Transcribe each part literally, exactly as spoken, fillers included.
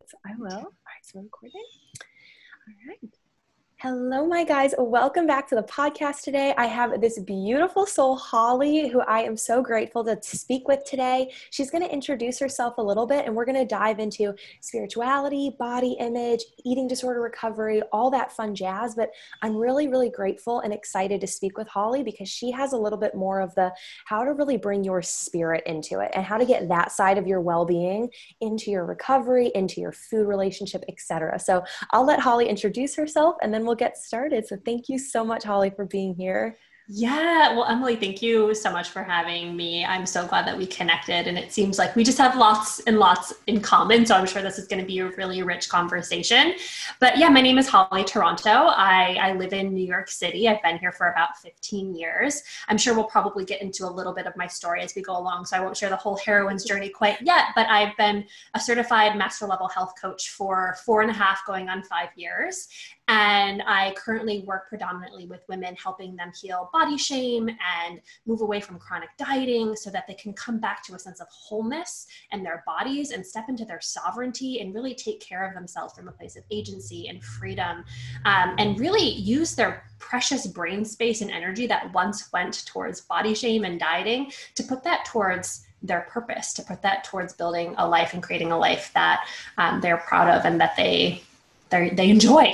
So I will. All right, so we're recording. All right. Hello, my guys. Welcome back to the podcast today. I have this beautiful soul, Holly, who I am so grateful to speak with today. She's going to introduce herself a little bit, and we're going to dive into spirituality, body image, eating disorder recovery, all that fun jazz. But I'm really, really grateful and excited to speak with Holly because she has a little bit more of the how to really bring your spirit into it and how to get that side of your well-being into your recovery, into your food relationship, et cetera. So I'll let Holly introduce herself, and then we'll get started. So thank you so much, Holly, for being here. Yeah, well, Emily, thank you so much for having me. I'm so glad that we connected, and it seems like we just have lots and lots in common. So I'm sure this is going to be a really rich conversation. But yeah, my name is Holly Toronto. I, I live in New York City. I've been here for about fifteen years. I'm sure we'll probably get into a little bit of my story as we go along, so I won't share the whole heroine's journey quite yet, but I've been a certified master level health coach for four and a half going on five years. And I currently work predominantly with women, helping them heal body shame and move away from chronic dieting so that they can come back to a sense of wholeness in their bodies and step into their sovereignty and really take care of themselves from a place of agency and freedom, um, and really use their precious brain space and energy that once went towards body shame and dieting to put that towards their purpose, to put that towards building a life and creating a life that um, they're proud of and that they They they enjoy.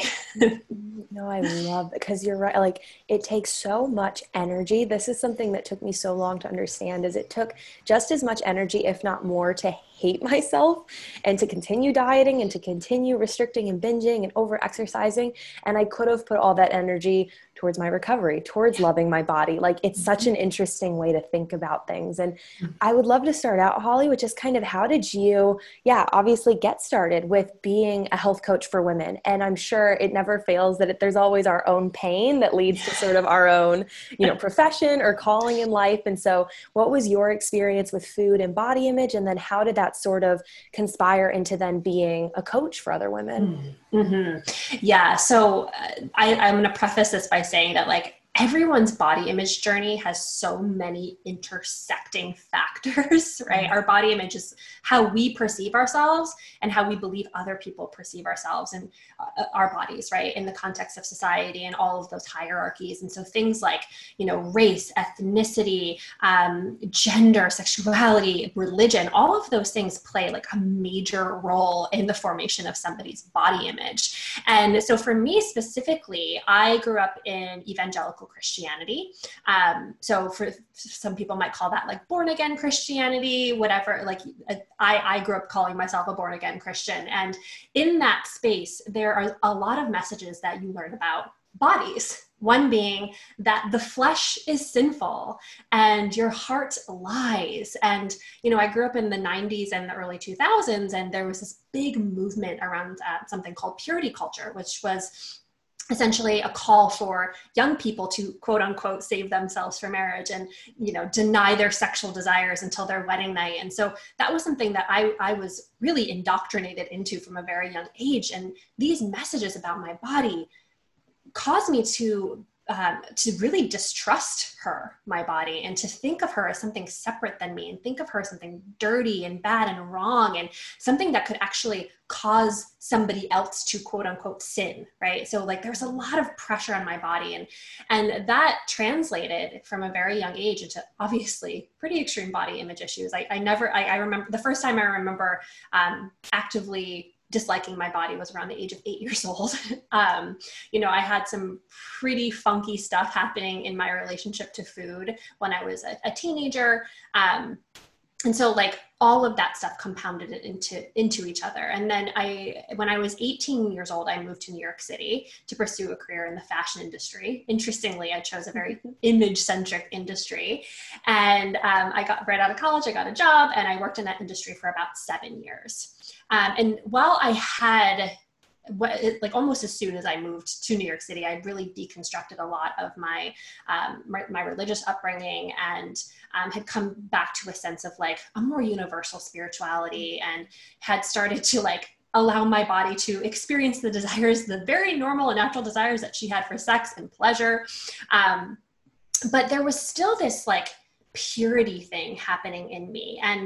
No, I love it because you're right. Like it takes so much energy. This is something that took me so long to understand is it took just as much energy, if not more, to hate myself and to continue dieting and to continue restricting and binging and over exercising. And I could have put all that energy towards my recovery, towards loving my body. Like it's such an interesting way to think about things. And I would love to start out, Holly, which is kind of how did you, yeah, obviously get started with being a health coach for women? And I'm sure it never fails that it, there's always our own pain that leads to sort of our own, you know, profession or calling in life. And so what was your experience with food and body image? And then how did that sort of conspire into then being a coach for other women? Mm-hmm. Yeah. So uh, I, I'm going to preface this by saying that like everyone's body image journey has so many intersecting factors, right? Our body image is how we perceive ourselves and how we believe other people perceive ourselves and uh, our bodies, right? In the context of society and all of those hierarchies. And so things like, you know, race, ethnicity, um, gender, sexuality, religion, all of those things play like a major role in the formation of somebody's body image. And so for me specifically, I grew up in evangelical Christianity. Um, so for some people might call that like born again Christianity, whatever. Like I, I grew up calling myself a born again Christian. And in that space, there are a lot of messages that you learn about bodies. One being that the flesh is sinful and your heart lies. And, you know, I grew up in the nineties and the early two thousands, and there was this big movement around uh, something called purity culture, which was essentially a call for young people to quote unquote save themselves for marriage and, you know, deny their sexual desires until their wedding night. And so that was something that I, I was really indoctrinated into from a very young age. And these messages about my body caused me to Um, to really distrust her, my body, and to think of her as something separate than me and think of her as something dirty and bad and wrong and something that could actually cause somebody else to quote unquote sin, right? So like there's a lot of pressure on my body, and and that translated from a very young age into obviously pretty extreme body image issues. I, I never, I, I remember the first time I remember um, actively disliking my body was around the age of eight years old. um, you know, I had some pretty funky stuff happening in my relationship to food when I was a, a teenager. Um, and so like all of that stuff compounded it into, into each other. And then I, when I was eighteen years old, I moved to New York City to pursue a career in the fashion industry. Interestingly, I chose a very image centric industry. And um, I got right out of college, I got a job and I worked in that industry for about seven years. Um, and while I had, what, like almost as soon as I moved to New York City, I really deconstructed a lot of my, um, my, my religious upbringing and um, had come back to a sense of like a more universal spirituality and had started to like allow my body to experience the desires, the very normal and natural desires that she had for sex and pleasure. Um, but there was still this like purity thing happening in me. And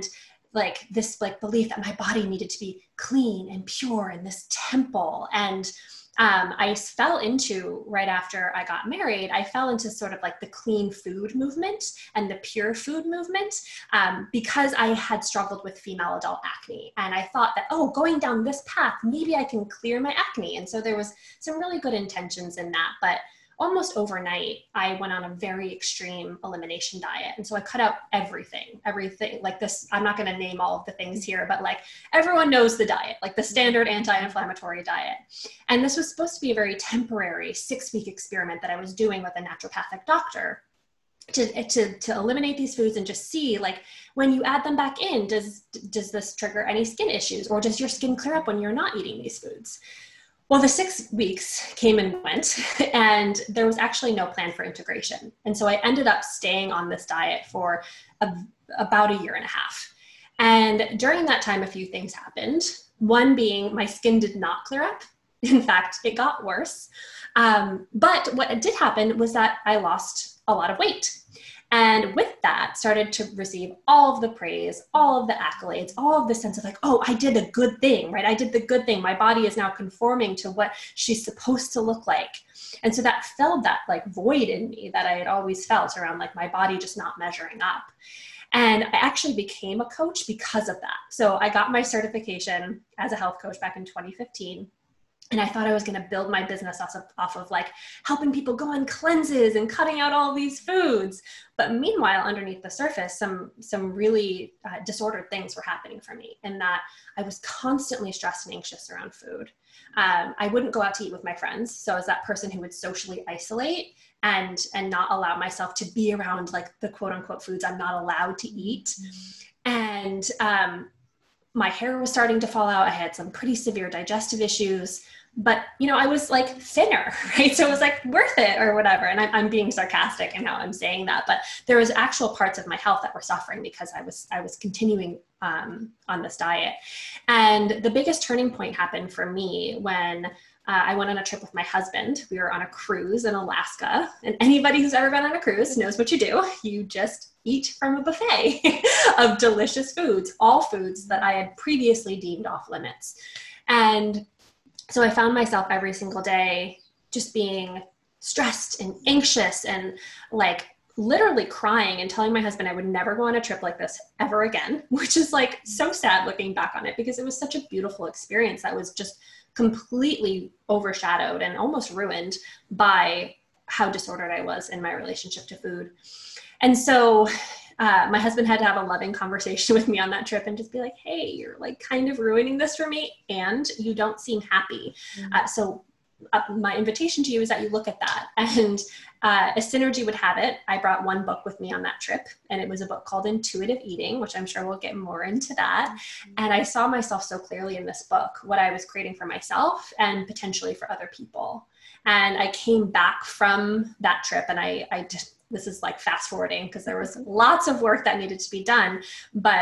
like this like belief that my body needed to be clean and pure and this temple. And um, I fell into, right after I got married, I fell into sort of like the clean food movement and the pure food movement um, because I had struggled with female adult acne. And I thought that, oh, going down this path, maybe I can clear my acne. And so there was some really good intentions in that. But almost overnight, I went on a very extreme elimination diet. And so I cut out everything, everything like this. I'm not going to name all of the things here, but like everyone knows the diet, like the standard anti-inflammatory diet. And this was supposed to be a very temporary six week experiment that I was doing with a naturopathic doctor to, to, to eliminate these foods and just see, like, when you add them back in, does, does this trigger any skin issues, or does your skin clear up when you're not eating these foods? Well, the six weeks came and went, and there was actually no plan for integration. And so I ended up staying on this diet for a, about a year and a half. And during that time, a few things happened. One being my skin did not clear up. In fact, it got worse. Um, but what did happen was that I lost a lot of weight. And with that, started to receive all of the praise, all of the accolades, all of the sense of like, oh, I did a good thing, right? I did the good thing. My body is now conforming to what she's supposed to look like. And so that filled that like void in me that I had always felt around like my body just not measuring up. And I actually became a coach because of that. So I got my certification as a health coach back in twenty fifteen. And I thought I was going to build my business off of, off of like helping people go on cleanses and cutting out all these foods. But meanwhile, underneath the surface, some, some really uh, disordered things were happening for me, in that I was constantly stressed and anxious around food. Um, I wouldn't go out to eat with my friends. So I was that person who would socially isolate and, and not allow myself to be around like the quote unquote foods I'm not allowed to eat. Mm-hmm. And um, my hair was starting to fall out. I had some pretty severe digestive issues. But, you know, I was like thinner, right? So it was like worth it or whatever. And I'm, I'm being sarcastic in how I'm saying that, but there was actual parts of my health that were suffering because I was, I was continuing um, on this diet. And the biggest turning point happened for me when uh, I went on a trip with my husband. We were on a cruise in Alaska, and anybody who's ever been on a cruise knows what you do. You just eat from a buffet of delicious foods, all foods that I had previously deemed off limits. And so I found myself every single day just being stressed and anxious and like literally crying and telling my husband I would never go on a trip like this ever again, which is like so sad looking back on it, because it was such a beautiful experience that was just completely overshadowed and almost ruined by how disordered I was in my relationship to food. And so Uh, my husband had to have a loving conversation with me on that trip and just be like, hey, you're like kind of ruining this for me and you don't seem happy. Mm-hmm. Uh, so uh, my invitation to you is that you look at that. And uh, as Synergy would have it, I brought one book with me on that trip, and it was a book called Intuitive Eating, which I'm sure we'll get more into that. Mm-hmm. And I saw myself so clearly in this book, what I was creating for myself and potentially for other people. And I came back from that trip, and I, I just, this is like fast forwarding because there was lots of work that needed to be done, but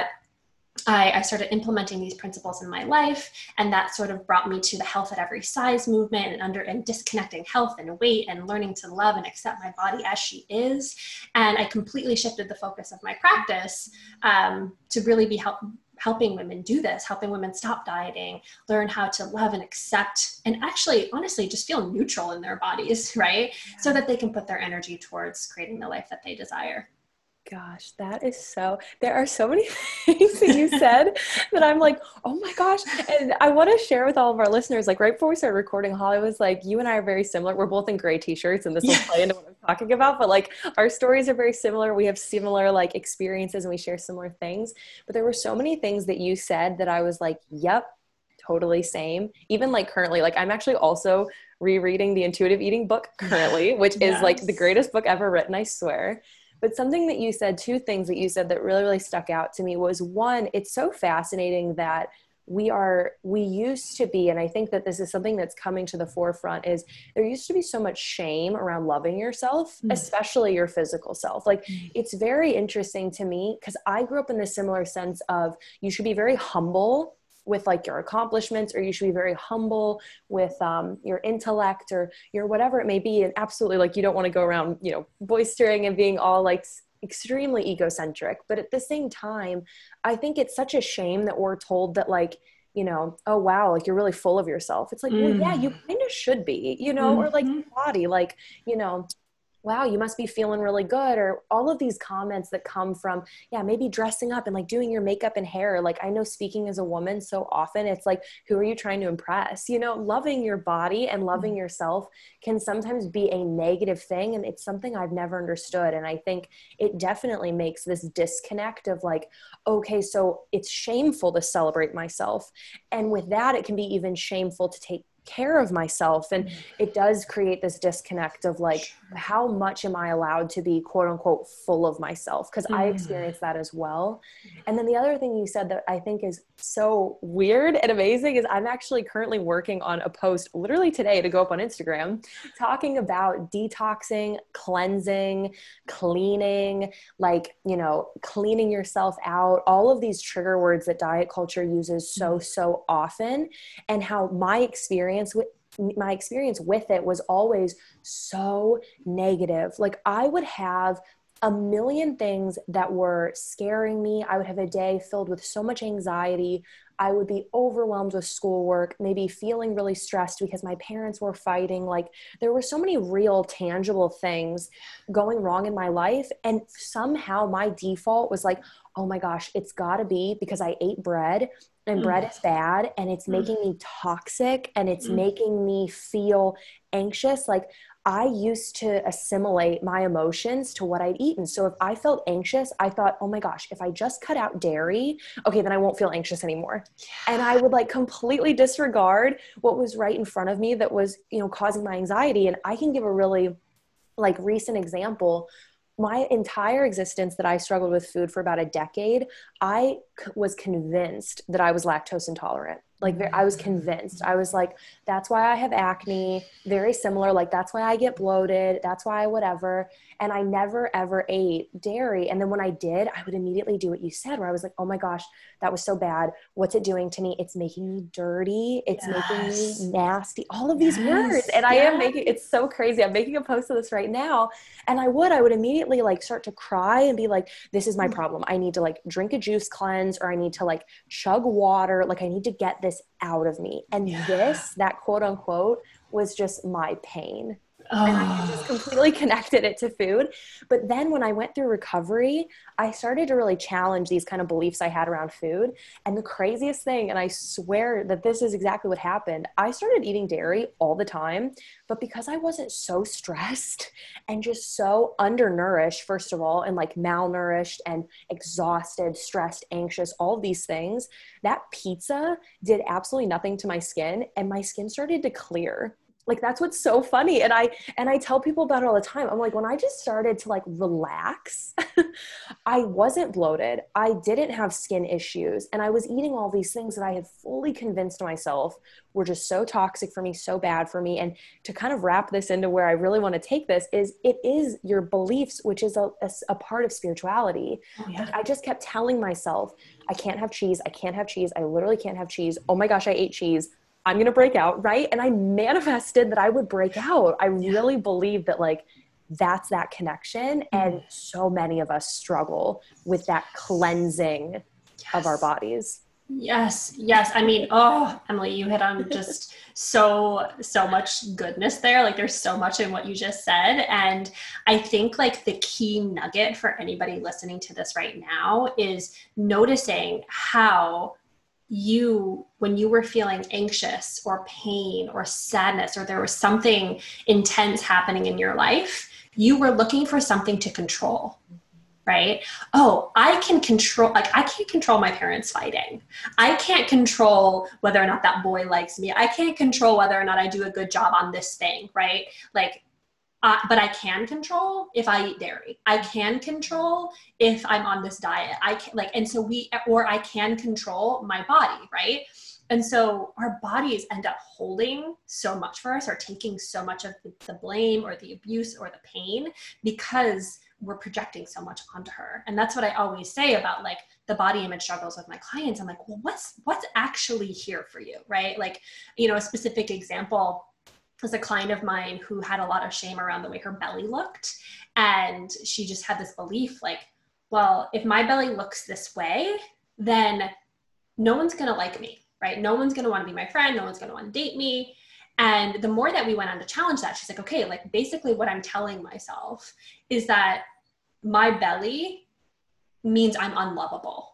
I, I started implementing these principles in my life, and that sort of brought me to the health at every size movement, and under and disconnecting health and weight and learning to love and accept my body as she is. And I completely shifted the focus of my practice um, to really be help, helping women do this, helping women stop dieting, learn how to love and accept, and actually, honestly, just feel neutral in their bodies, right? Yeah. So that they can put their energy towards creating the life that they desire. Gosh, that is so, there are so many things that you said that I'm like, oh my gosh. And I want to share with all of our listeners, like right before we started recording, Holly was like, you and I are very similar. We're both in gray t-shirts, and this will play into what I'm talking about, but like our stories are very similar. We have similar like experiences and we share similar things, but there were so many things that you said that I was like, yep, totally same. Even like currently, like I'm actually also rereading the Intuitive Eating book currently, which yes. is like the greatest book ever written, I swear. But something that you said, two things that you said that really, really stuck out to me was, one, it's so fascinating that we are, we used to be, and I think that this is something that's coming to the forefront, is there used to be so much shame around loving yourself, mm. especially your physical self. Like mm. it's very interesting to me because I grew up in the similar sense of you should be very humble with like your accomplishments, or you should be very humble with um, your intellect or your whatever it may be. And absolutely, like, you don't want to go around, you know, boistering and being all like extremely egocentric. But at the same time, I think it's such a shame that we're told that like, you know, oh wow, like you're really full of yourself. It's like, well, yeah, you Mm. kind of should be, you know, or like Mm-hmm. body, like, you know, wow, you must be feeling really good, or all of these comments that come from, yeah, maybe dressing up and like doing your makeup and hair. Like I know speaking as a woman, so often it's like, who are you trying to impress? You know, loving your body and loving Mm. yourself can sometimes be a negative thing. And it's something I've never understood. And I think it definitely makes this disconnect of like, okay, so it's shameful to celebrate myself. And with that, it can be even shameful to take care of myself. And it does create this disconnect of like, how much am I allowed to be quote unquote full of myself? Because I Mm. experienced that as well. And then the other thing you said that I think is so weird and amazing is I'm actually currently working on a post literally today to go up on Instagram talking about detoxing, cleansing, cleaning, like, you know, cleaning yourself out, all of these trigger words that diet culture uses so, so often, and how my experience with my experience with it was always so negative. Like I would have a million things that were scaring me. I would have a day filled with so much anxiety. I would be overwhelmed with schoolwork, maybe feeling really stressed because my parents were fighting. Like there were so many real, tangible things going wrong in my life. And somehow my default was like, oh my gosh, it's gotta be because I ate bread and Mm. bread is bad and it's Mm. making me toxic and it's Mm. making me feel anxious. Like I used to assimilate my emotions to what I'd eaten. So if I felt anxious, I thought, oh my gosh, if I just cut out dairy, okay, then I won't feel anxious anymore. And I would like completely disregard what was right in front of me that was, you know, causing my anxiety. And I can give a really like recent example. My entire existence that I struggled with food for about a decade, I c- was convinced that I was lactose intolerant. Like I was convinced. I was like, that's why I have acne, very similar. Like that's why I get bloated. That's why I whatever. And I never ever ate dairy. And then when I did, I would immediately do what you said, where I was like, oh my gosh, that was so bad. What's it doing to me? It's making me dirty. It's making me Yes. nasty. All of these words. Yes. And I am Yeah. making, it's so crazy. I'm making a post of this right now. And I would, I would immediately like start to cry and be like, this is my problem. I need to like drink a juice cleanse, or I need to like chug water. Like I need to get this out of me. And Yeah. this, that quote unquote, was just my pain. And I had just Oh. completely connected it to food. But then when I went through recovery, I started to really challenge these kind of beliefs I had around food. And the craziest thing, and I swear that this is exactly what happened, I started eating dairy all the time. But because I wasn't so stressed and just so undernourished, first of all, and like malnourished and exhausted, stressed, anxious, all of these things, that pizza did absolutely nothing to my skin. And my skin started to clear. Like that's what's so funny. And I and I tell people about it all the time. I'm like, when I just started to like relax, I wasn't bloated. I didn't have skin issues. And I was eating all these things that I had fully convinced myself were just so toxic for me, so bad for me. And to kind of wrap this into where I really want to take this is it is your beliefs, which is a, a, a part of spirituality. Oh Like yeah. I just kept telling myself, I can't have cheese. I can't have cheese. I literally can't have cheese. Oh my gosh, I ate cheese. I'm going to break out, right? And I manifested that I would break out. I Yeah. really believe that like that's that connection. Mm. And so many of us struggle with that cleansing of our Yes. bodies. Yes, yes. I mean, oh, Emily, you hit on just so, so much goodness there. Like there's so much in what you just said. And I think like the key nugget for anybody listening to this right now is noticing how you, when you were feeling anxious or pain or sadness, or there was something intense happening in your life, you were looking for something to control. Right? Oh, I can control, like I can't control my parents fighting. I can't control whether or not that boy likes me. I can't control whether or not I do a good job on this thing, right? Like, uh, but I can control if I eat dairy. I can control if I'm on this diet. I can like, and so we, or I can control my body, right? And so our bodies end up holding so much for us, or taking so much of the blame or the abuse or the pain, because we're projecting so much onto her. And that's what I always say about like the body image struggles with my clients. I'm like, well, what's, what's actually here for you? Right? Like, you know, a specific example was a client of mine who had a lot of shame around the way her belly looked. And she just had this belief like, well, if my belly looks this way, then no one's going to like me, right? No one's going to want to be my friend. No one's going to want to date me. And the more that we went on to challenge that, she's like, okay, like basically what I'm telling myself is that my belly means I'm unlovable,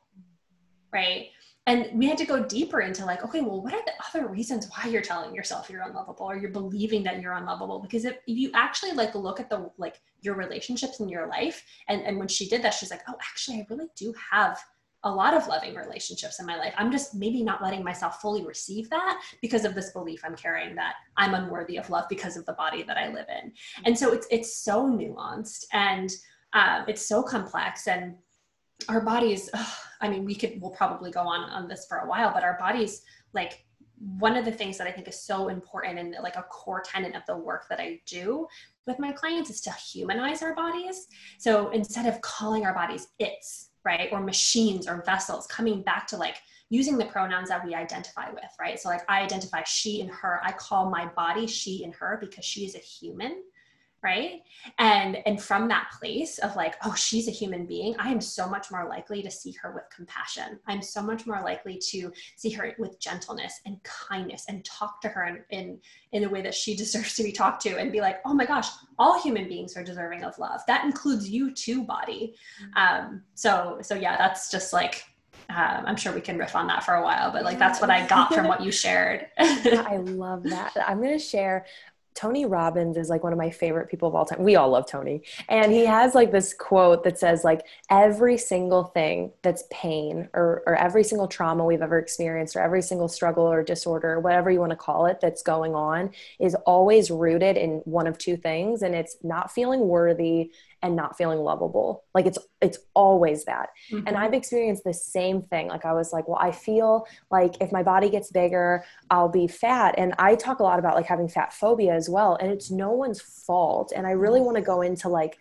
right? And we had to go deeper into like, okay, well, what are the other reasons why you're telling yourself you're unlovable or you're believing that you're unlovable? Because if, if you actually like look at the, like your relationships in your life. And, and when she did that, she's like, oh, actually, I really do have a lot of loving relationships in my life. I'm just maybe not letting myself fully receive that because of this belief I'm carrying that I'm unworthy of love because of the body that I live in. And so it's, it's so nuanced and um, it's so complex, and our bodies, ugh, I mean, we could, we'll probably go on on this for a while, but our bodies, like one of the things that I think is so important and like a core tenet of the work that I do with my clients is to humanize our bodies. So instead of calling our bodies it's, right, or machines or vessels, coming back to like using the pronouns that we identify with, right? So like I identify she and her, I call my body she and her because she is a human, right? And, and from that place of like, oh, she's a human being, I am so much more likely to see her with compassion. I'm so much more likely to see her with gentleness and kindness and talk to her in, in, in a way that she deserves to be talked to, and be like, oh my gosh, all human beings are deserving of love. That includes you too, body. Um, so, so yeah, that's just like, um, I'm sure we can riff on that for a while, but like, that's what I got from what you shared. I love that. I'm going to share, Tony Robbins is like one of my favorite people of all time. We all love Tony. And he has like this quote that says like every single thing that's pain or, or every single trauma we've ever experienced or every single struggle or disorder, whatever you want to call it, that's going on is always rooted in one of two things. And it's not feeling worthy and not feeling lovable. Like it's, it's always that. Mm-hmm. And I've experienced the same thing. Like I was like, well, I feel like if my body gets bigger, I'll be fat. And I talk a lot about like having fat phobia as well. And it's no one's fault. And I really want to go into like,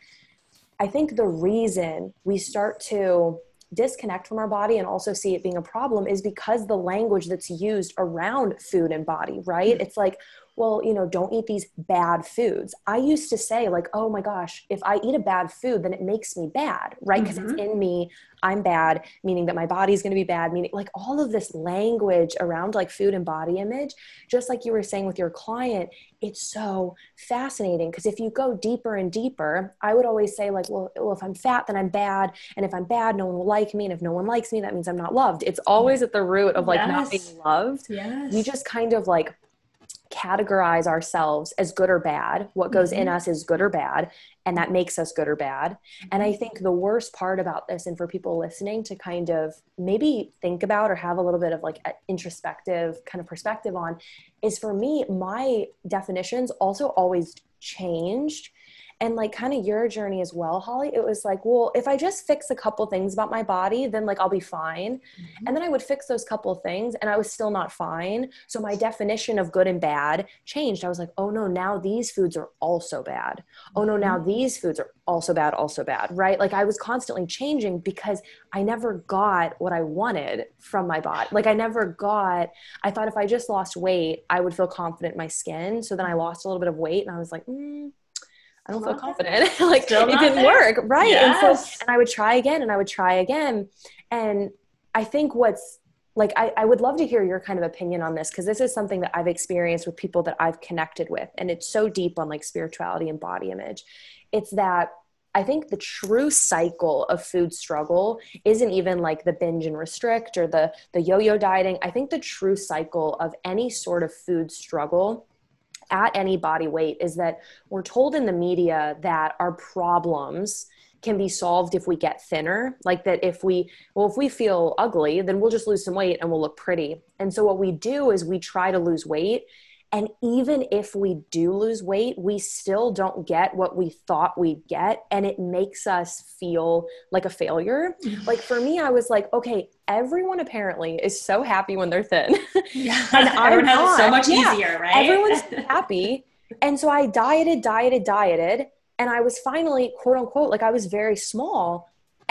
I think the reason we start to disconnect from our body and also see it being a problem is because the language that's used around food and body, right? Mm-hmm. It's like, well, you know, don't eat these bad foods. I used to say like, oh my gosh, if I eat a bad food, then it makes me bad, right? Because mm-hmm. it's in me, I'm bad, meaning that my body's going to be bad, meaning like all of this language around like food and body image, just like you were saying with your client, it's so fascinating. Because if you go deeper and deeper, I would always say like, well, well, if I'm fat, then I'm bad. And if I'm bad, no one will like me. And if no one likes me, that means I'm not loved. It's always at the root of like yes. not being loved. Yes. You just kind of like categorize ourselves as good or bad. What goes mm-hmm. in us is good or bad, and that makes us good or bad. Mm-hmm. And I think the worst part about this, and for people listening to kind of maybe think about or have a little bit of like an introspective kind of perspective on, is for me, my definitions also always changed. And like kind of your journey as well, Holly, it was like, well, if I just fix a couple things about my body, then like I'll be fine. Mm-hmm. And then I would fix those couple things and I was still not fine. So my definition of good and bad changed. I was like, oh no, now these foods are also bad. Mm-hmm. Oh no, now these foods are also bad, also bad, right? Like I was constantly changing because I never got what I wanted from my body. Like I never got, I thought if I just lost weight, I would feel confident in my skin. So then I lost a little bit of weight and I was like, mm, I don't feel confident. Like it didn't there. work. Right. Yes. And so, and I would try again and I would try again. And I think what's like, I, I would love to hear your kind of opinion on this, because this is something that I've experienced with people that I've connected with. And it's so deep on like spirituality and body image. It's that I think the true cycle of food struggle isn't even like the binge and restrict or the, the yo-yo dieting. I think the true cycle of any sort of food struggle at any body weight is that we're told in the media that our problems can be solved if we get thinner. Like that if we, well, if we feel ugly, then we'll just lose some weight and we'll look pretty. And so what we do is we try to lose weight. And even if we do lose weight, we still don't get what we thought we'd get. And it makes us feel like a failure. Like for me, I was like, okay, everyone apparently is so happy when they're thin. Yeah. And everyone has it so much yeah. easier, right? Everyone's happy. And so I dieted, dieted, dieted. And I was finally, quote unquote, like I was very small.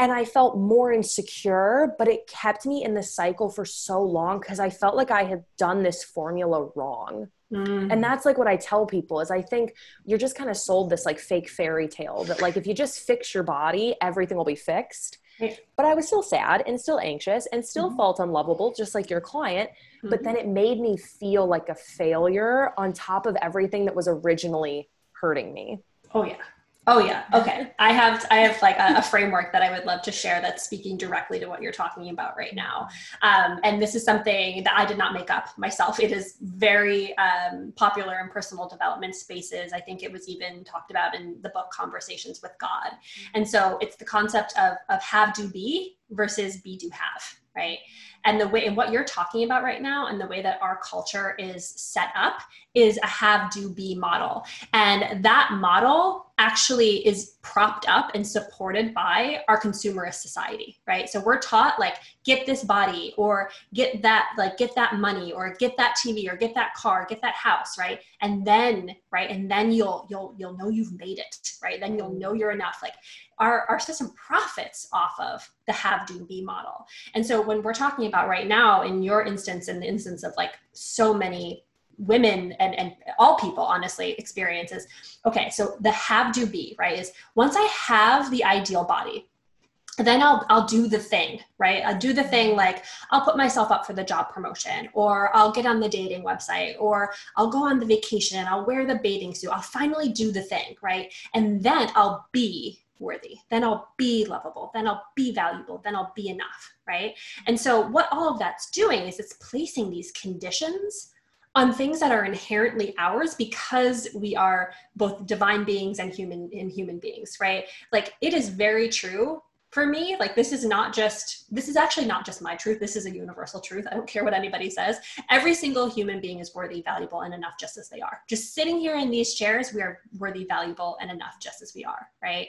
and I felt more insecure, but it kept me in the cycle for so long because I felt like I had done this formula wrong. Mm. And that's like what I tell people is I think you're just kind of sold this like fake fairy tale that like if you just fix your body, everything will be fixed. Right. But I was still sad and still anxious and still Mm-hmm. felt unlovable, just like your client. Mm-hmm. But then it made me feel like a failure on top of everything that was originally hurting me. Oh yeah. Oh yeah. Okay. I have, I have like a, a framework that I would love to share that's speaking directly to what you're talking about right now. Um, and this is something that I did not make up myself. It is very um, popular in personal development spaces. I think it was even talked about in the book Conversations with God. And so it's the concept of, of have, do, be versus be, do, have, right? And the way, and what you're talking about right now and the way that our culture is set up is a have, do, be model. And that model actually is propped up and supported by our consumerist society, right? So we're taught like, get this body or get that, like get that money or get that T V or get that car, get that house, right? And then, right. And then you'll, you'll, you'll know you've made it, right? Then you'll know you're enough. Like our, our system profits off of the have, do, be model. And so when we're talking about right now, in your instance, in the instance of like so many women and, and all people honestly experiences. Okay. So the have, do, be, right, is once I have the ideal body, then I'll, I'll do the thing, right? I'll do the thing. Like I'll put myself up for the job promotion, or I'll get on the dating website, or I'll go on the vacation. I'll wear the bathing suit. I'll finally do the thing. Right. And then I'll be worthy. Then I'll be lovable. Then I'll be valuable. Then I'll be enough. Right. And so what all of that's doing is it's placing these conditions on things that are inherently ours because we are both divine beings and human and human beings, right? Like it is very true for me. Like this is not just, this is actually not just my truth. This is a universal truth. I don't care what anybody says. Every single human being is worthy, valuable, and enough just as they are. Just sitting here in these chairs, we are worthy, valuable, and enough just as we are, right?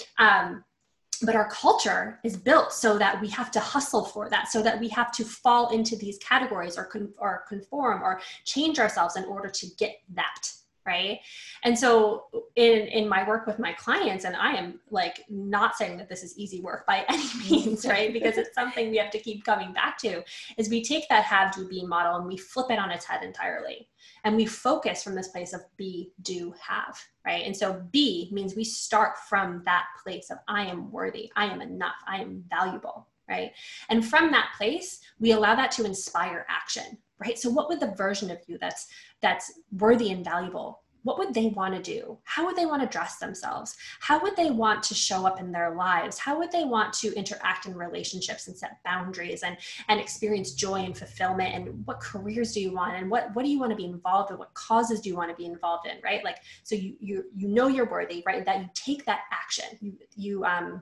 Um, But our culture is built so that we have to hustle for that, so that we have to fall into these categories or, con- or conform or change ourselves in order to get that, right? And so in, in my work with my clients, and I am like not saying that this is easy work by any means, right? Because it's something we have to keep coming back to, is we take that have, do, be model and we flip it on its head entirely. And we focus from this place of be, do, have, right? And so be means we start from that place of I am worthy, I am enough, I am valuable, right? And from that place, we allow that to inspire action, right? So what would the version of you that's that's worthy and valuable, what would they want to do? How would they want to dress themselves? How would they want to show up in their lives? How would they want to interact in relationships and set boundaries and, and experience joy and fulfillment? And what careers do you want? And what, what do you want to be involved in? What causes do you want to be involved in, right? Like, so you, you, you know you're worthy, right? That you take that action. You, you, um,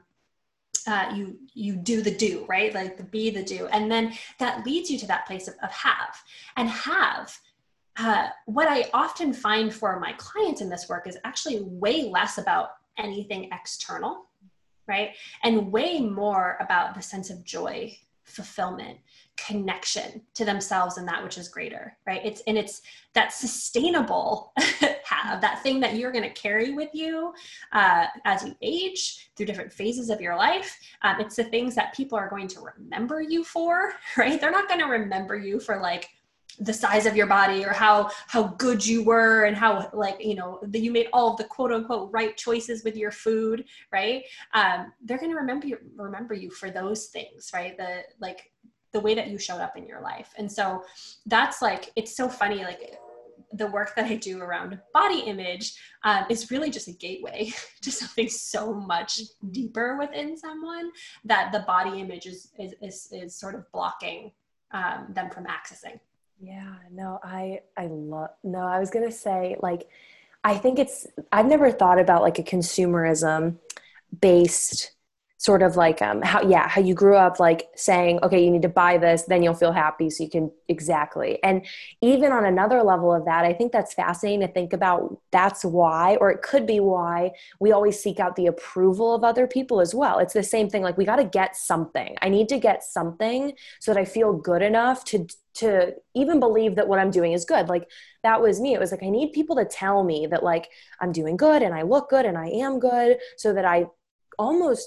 Uh, you you do the do, right? Like the be, the do. And then that leads you to that place of, of have. And have, uh, what I often find for my clients in this work is actually way less about anything external, right? And way more about the sense of joy, fulfillment, connection to themselves and that which is greater, right? It's, and it's that sustainable have, that thing that you're going to carry with you uh, as you age through different phases of your life. Um, it's the things that people are going to remember you for, right? They're not going to remember you for like the size of your body or how, how good you were and how like, you know, that you made all of the quote unquote right choices with your food, right? Um, they're going to remember you, remember you for those things, right? The, like the way that you showed up in your life. And so that's like, it's so funny. Like the work that I do around body image um, is really just a gateway to something so much deeper within someone that the body image is, is, is, is sort of blocking um, them from accessing. Yeah, no, I, I love, no, I was going to say, like, I think it's, I've never thought about like a consumerism based sort of like, um, how, yeah, how you grew up like saying, okay, you need to buy this, then you'll feel happy. So you can, exactly. And even on another level of that, I think that's fascinating to think about. That's why, or it could be why we always seek out the approval of other people as well. It's the same thing. Like we got to get something. I need to get something so that I feel good enough to, to even believe that what I'm doing is good. Like that was me. It was like, I need people to tell me that like I'm doing good and I look good and I am good so that I almost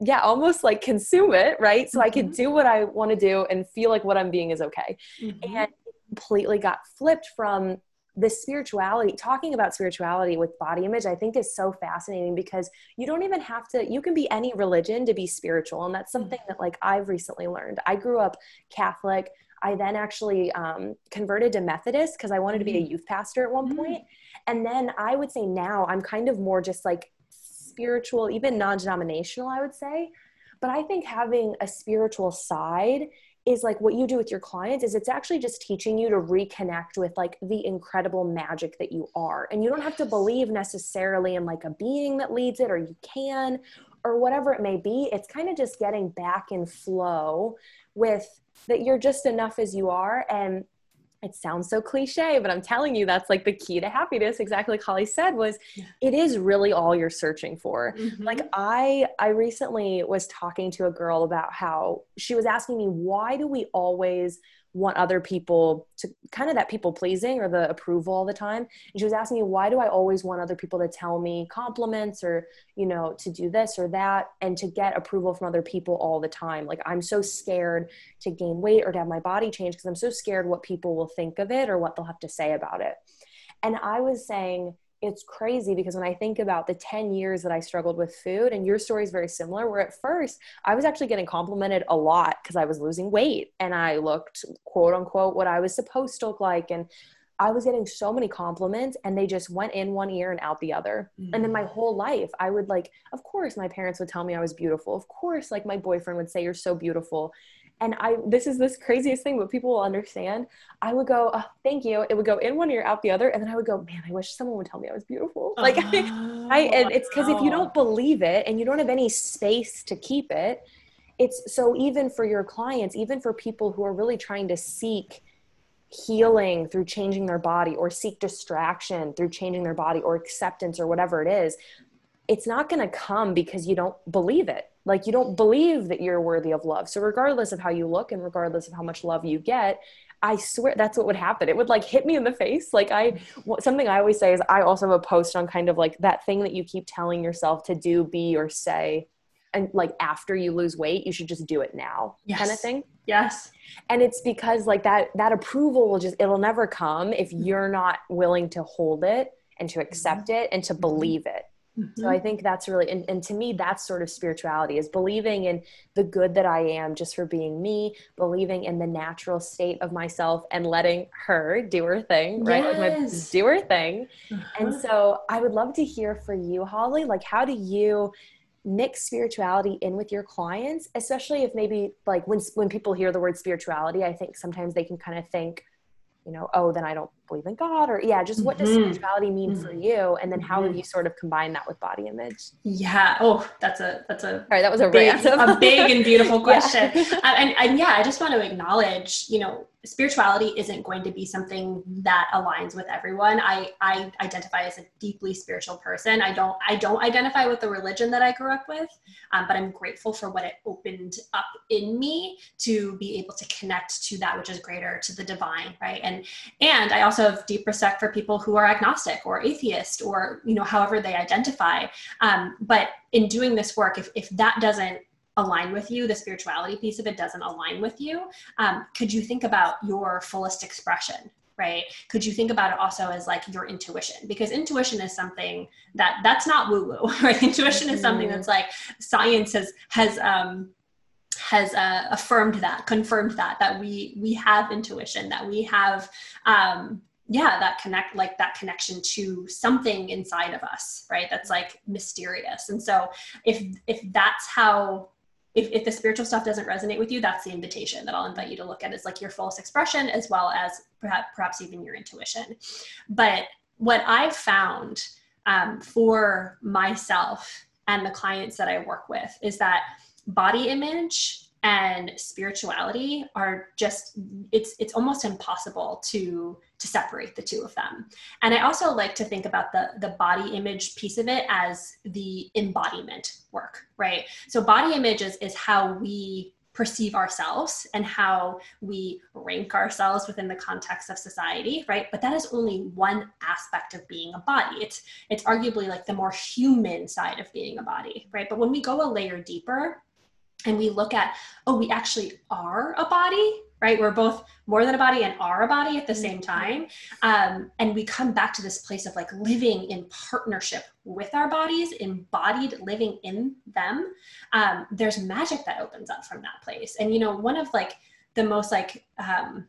yeah, almost like consume it, right? So mm-hmm. I could do what I want to do and feel like what I'm being is okay. Mm-hmm. And it completely got flipped from the spirituality. Talking about spirituality with body image, I think is so fascinating because you don't even have to, you can be any religion to be spiritual. And that's something that like I've recently learned. I grew up Catholic. I then actually um, converted to Methodist because I wanted to be a youth pastor at one mm-hmm. point. And then I would say now I'm kind of more just like spiritual, even non-denominational, I would say. But I think having a spiritual side is like what you do with your clients is it's actually just teaching you to reconnect with like the incredible magic that you are. And you don't have to believe necessarily in like a being that leads it, or you can, or whatever it may be. It's kind of just getting back in flow with that you're just enough as you are. And it sounds so cliche, but I'm telling you, that's like the key to happiness. Exactly like Holly said, was it is really all you're searching for. Mm-hmm. Like I, I recently was talking to a girl about how she was asking me, why do we always want other people to kind of that people pleasing or the approval all the time? And she was asking me, why do I always want other people to tell me compliments or, you know, to do this or that and to get approval from other people all the time? Like I'm so scared to gain weight or to have my body change because I'm so scared what people will think of it or what they'll have to say about it. And I was saying, it's crazy because when I think about the ten years that I struggled with food, and your story is very similar, where at first I was actually getting complimented a lot because I was losing weight and I looked quote unquote what I was supposed to look like. And I was getting so many compliments and they just went in one ear and out the other. Mm-hmm. And then my whole life I would like, of course my parents would tell me I was beautiful. Of course, like my boyfriend would say, you're so beautiful. And I, this is this craziest thing, but people will understand. I would go, oh, thank you. It would go in one ear, out the other. And then I would go, man, I wish someone would tell me I was beautiful. Like, oh, I, and it's because if you don't believe it and you don't have any space to keep it, it's so even for your clients, even for people who are really trying to seek healing through changing their body or seek distraction through changing their body or acceptance or whatever it is, it's not going to come because you don't believe it. Like you don't believe that you're worthy of love. So regardless of how you look and regardless of how much love you get, I swear that's what would happen. It would like hit me in the face. Like I, something I always say is I also have a post on kind of like that thing that you keep telling yourself to do, be, or say. And like after you lose weight, you should just do it now. Yes. Kind of thing. Yes. And it's because like that, that approval will just, it'll never come if you're not willing to hold it and to accept mm-hmm. it and to believe it. Mm-hmm. So I think that's really, and, and to me, that's sort of spirituality, is believing in the good that I am just for being me, believing in the natural state of myself and letting her do her thing, right? Yes. Like my, do her thing. Uh-huh. And so I would love to hear for you, Holly, like how do you mix spirituality in with your clients, especially if maybe like when, when people hear the word spirituality, I think sometimes they can kind of think, you know, oh, then I don't believe in God, or yeah, just what does mm-hmm. spirituality mean mm-hmm. for you? And then how mm-hmm. have you sort of combined that with body image? Yeah. Oh, that's a, that's a, Sorry, that was a big, rant. a big and beautiful question. yeah. and, and yeah, I just want to acknowledge, you know, spirituality isn't going to be something that aligns with everyone. I, I identify as a deeply spiritual person. I don't, I don't identify with the religion that I grew up with, um, but I'm grateful for what it opened up in me to be able to connect to that which is greater, to the divine, right? And, and I also have deep respect for people who are agnostic or atheist or, you know, however they identify. Um, but in doing this work, if, if that doesn't align with you, the spirituality piece of it doesn't align with you, um, could you think about your fullest expression, right? Could you think about it also as like your intuition? Because intuition is something that that's not woo-woo, right? Intuition mm-hmm. is something that's like science has, has, um, has uh, affirmed that, confirmed that, that we, we have intuition, that we have, um, yeah, that connect, like that connection to something inside of us, right? That's like mysterious. And so if, if that's how, if, if the spiritual stuff doesn't resonate with you, that's the invitation that I'll invite you to look at, is like your fullest expression, as well as perhaps, perhaps even your intuition. But what I've found um, for myself and the clients that I work with is that body image and spirituality are just, it's, it's almost impossible to, to separate the two of them. And I also like to think about the, the body image piece of it as the embodiment work, right? So body image is, is how we perceive ourselves and how we rank ourselves within the context of society, right? But that is only one aspect of being a body. It's it's arguably like the more human side of being a body, right? But when we go a layer deeper and we look at, oh, we actually are a body, right? We're both more than a body and are a body at the same time. Um, and we come back to this place of like living in partnership with our bodies, embodied living in them. Um, there's magic that opens up from that place. And, you know, one of like the most like, um,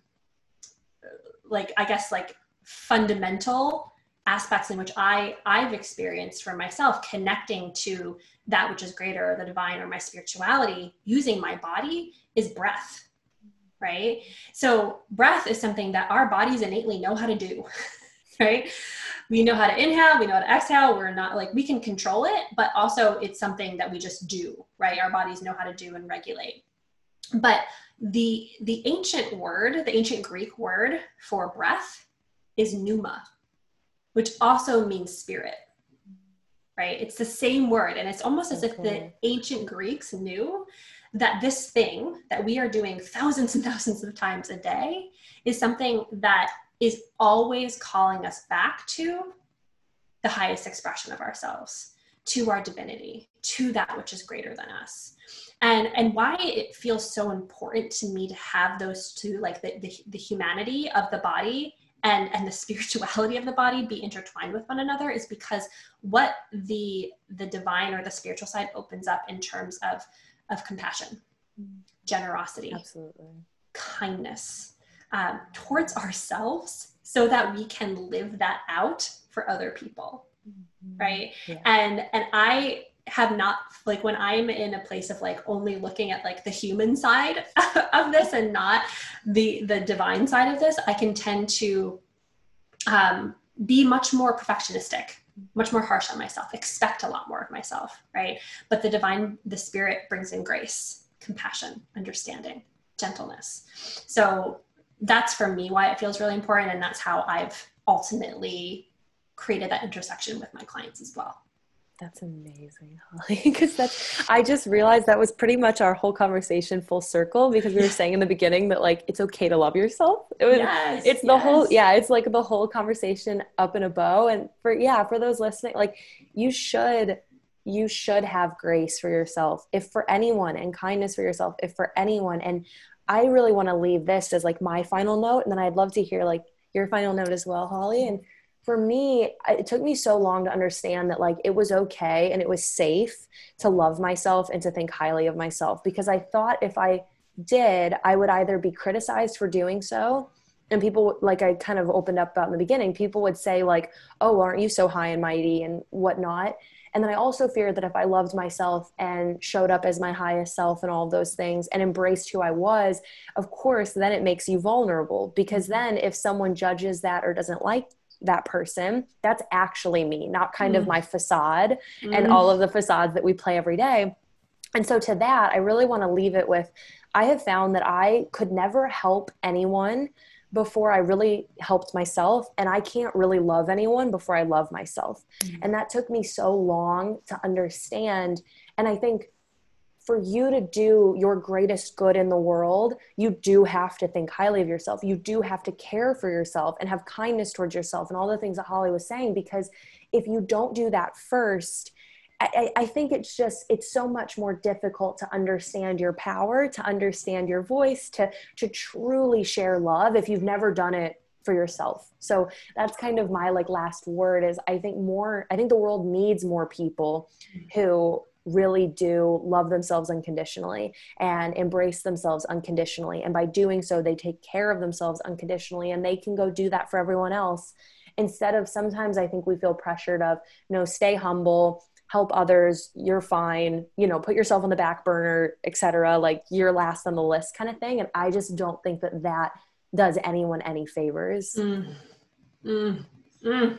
like, I guess like fundamental aspects in which I, I've experienced for myself, connecting to that which is greater, the divine, or my spirituality using my body, is breath. Right? So breath is something that our bodies innately know how to do, right? We know how to inhale, we know how to exhale. We're not like, we can control it, but also it's something that we just do, right? Our bodies know how to do and regulate. But the, the ancient word, the ancient Greek word for breath is pneuma, which also means spirit, right? It's the same word. And it's almost as if the ancient Greeks knew that this thing that we are doing thousands and thousands of times a day is something that is always calling us back to the highest expression of ourselves, to our divinity, to that which is greater than us. And, and why it feels so important to me to have those two, like the, the, the humanity of the body and, and the spirituality of the body be intertwined with one another, is because what the, the divine or the spiritual side opens up in terms of of compassion, generosity, absolutely, kindness, um, towards ourselves, so that we can live that out for other people. Mm-hmm. Right. Yeah. And, and I have not, like, when I'm in a place of like only looking at like the human side of this and not the, the divine side of this, I can tend to um, be much more perfectionistic, much more harsh on myself, expect a lot more of myself, right? But the divine, the spirit brings in grace, compassion, understanding, gentleness. So that's for me why it feels really important. And that's how I've ultimately created that intersection with my clients as well. That's amazing, Holly, because that's, I just realized that was pretty much our whole conversation full circle, because we were saying in the beginning that like, it's okay to love yourself. It was, yes, it's the yes. whole, yeah, it's like the whole conversation up in a bow. And for, yeah, for those listening, like you should, you should have grace for yourself, if for anyone, and kindness for yourself, if for anyone. And I really want to leave this as like my final note. And then I'd love to hear like your final note as well, Holly. And for me, it took me so long to understand that like it was okay and it was safe to love myself and to think highly of myself, because I thought if I did, I would either be criticized for doing so. And people, like I kind of opened up about in the beginning, people would say like, oh, aren't you so high and mighty and whatnot? And then I also feared that if I loved myself and showed up as my highest self and all of those things and embraced who I was, of course, then it makes you vulnerable, because then if someone judges that or doesn't like that person, that's actually me, not kind mm. of my facade mm. and all of the facades that we play every day. And so to that, I really want to leave it with, I have found that I could never help anyone before I really helped myself. And I can't really love anyone before I love myself. Mm. And that took me so long to understand. And I think for you to do your greatest good in the world, you do have to think highly of yourself. You do have to care for yourself and have kindness towards yourself and all the things that Holly was saying, because if you don't do that first, I, I think it's just, it's so much more difficult to understand your power, to understand your voice, to, to truly share love if you've never done it for yourself. So that's kind of my like last word is I think more, I think the world needs more people who really do love themselves unconditionally and embrace themselves unconditionally. And by doing so, they take care of themselves unconditionally, and they can go do that for everyone else. Instead of, sometimes I think we feel pressured of, you know, stay humble, help others, you're fine, you know, put yourself on the back burner, et cetera, like you're last on the list kind of thing. And I just don't think that that does anyone any favors. Mm. Mm. Mm.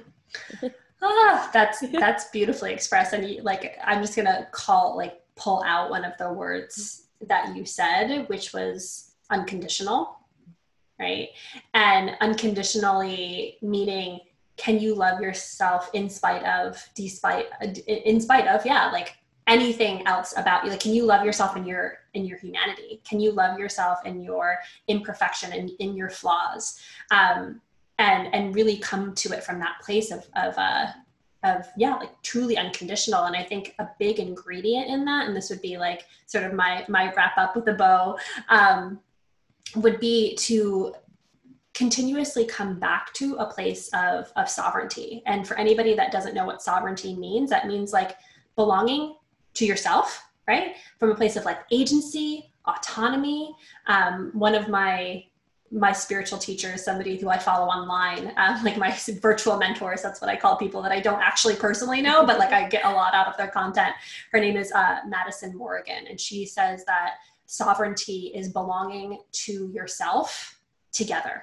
Ah, that's, that's beautifully expressed. And like, I'm just going to call, like, pull out one of the words that you said, which was unconditional, right? And unconditionally meaning, can you love yourself in spite of, despite, in spite of, yeah, like anything else about you. Like, can you love yourself in your, in your humanity? Can you love yourself in your imperfection and in your flaws? Um, and, and really come to it from that place of, of, uh, of, yeah, like truly unconditional. And I think a big ingredient in that, and this would be like sort of my, my wrap up with a bow, um, would be to continuously come back to a place of, of sovereignty. And for anybody that doesn't know what sovereignty means, that means like belonging to yourself, right? From a place of like agency, autonomy. Um, one of my my spiritual teachers, somebody who I follow online, um, like my virtual mentors, that's what I call people that I don't actually personally know, but like I get a lot out of their content. Her name is uh, Madison Morgan. And she says that sovereignty is belonging to yourself together,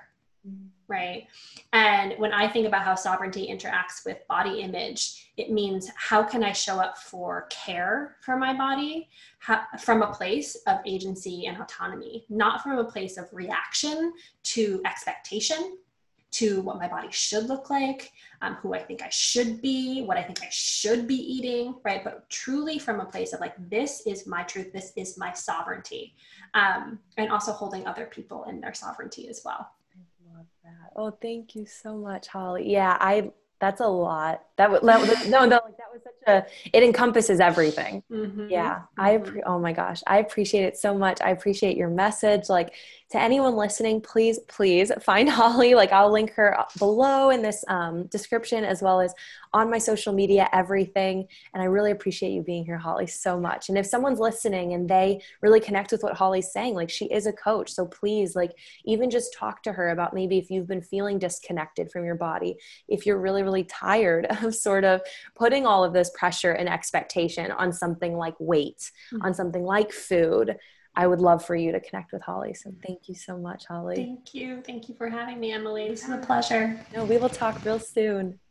right? And when I think about how sovereignty interacts with body image, it means how can I show up for care for my body how, from a place of agency and autonomy, not from a place of reaction to expectation, to what my body should look like, um, who I think I should be, what I think I should be eating, right? But truly from a place of like, this is my truth, this is my sovereignty, um, and also holding other people in their sovereignty as well. Love that. Oh, thank you so much, Holly. Yeah, I, that's a lot. That would, that, was- no, no, like that was such a, it encompasses everything. Mm-hmm. Yeah. Mm-hmm. I, appre- oh my gosh, I appreciate it so much. I appreciate your message. Like, to anyone listening, please, please find Holly. Like, I'll link her below in this um, description, as well as on my social media, everything. And I really appreciate you being here, Holly, so much. And if someone's listening and they really connect with what Holly's saying, like, she is a coach. So please, like, even just talk to her about maybe if you've been feeling disconnected from your body, if you're really, really tired of sort of putting all of this pressure and expectation on something like weight, mm-hmm. on something like food. I would love for you to connect with Holly. So thank you so much, Holly. Thank you. Thank you for having me, Emily. This is a pleasure. No, we will talk real soon.